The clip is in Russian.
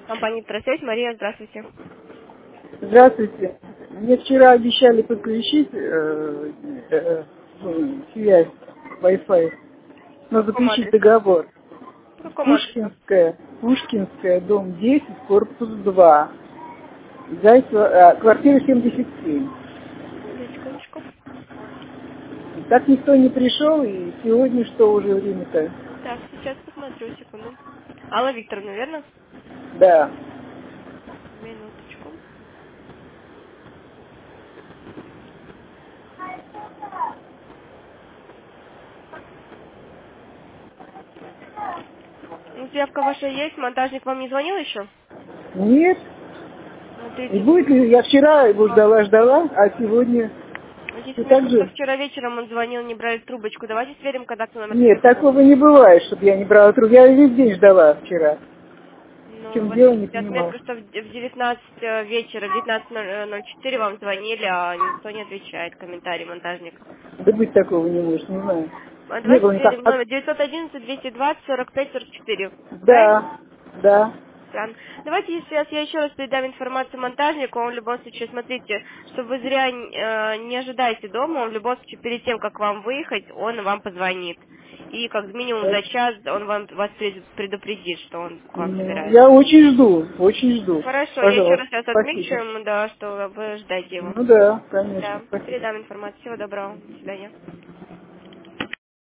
Компания «Тросвязь». Мария, здравствуйте. Здравствуйте. Мне вчера обещали подключить связь Wi-Fi, По но какому заключить адресу? договор. По какому адресу? Пушкинская, дом 10, корпус 2. Квартира 77. Одну секундочку. Так никто не пришел, и сегодня что уже время-то? Так, сейчас посмотрю, секунду. Алла Викторовна, верно? Да. Минуточку. Ну, заявка ваша есть, монтажник вам не звонил еще? Нет. И Смотрите, будет ли, я вчера его ждала, а сегодня здесь все мне так просто же? вчера вечером он звонил, не брали трубочку. Давайте сверим контактный номер Нет, телефона. такого не бывает, чтобы я не брала трубку. Я весь день ждала вчера. В Ну, чем вот дело, не здесь понимал. отметка, что в 19 вечера, в 19:04 вам звонили, а никто не отвечает. Комментарий монтажника. Да быть такого не может, не знаю. Не Давайте было никак. сверим номер 911-220-45-44. Правильно? Да, да. Да. Давайте сейчас я еще раз передам информацию монтажнику. Он в любом случае, смотрите, чтобы вы зря не ожидаете дома, он в любом случае перед тем, как вам выехать, он вам позвонит. И как минимум за час он вас предупредит, что он к вам Ну, собирается. я очень жду, очень жду. Хорошо, я еще раз Пожалуйста, сейчас отмечу спасибо. ему, да, что вы ждете его. Ну да, конечно, Да, спасибо. передам информацию. Всего доброго. До свидания.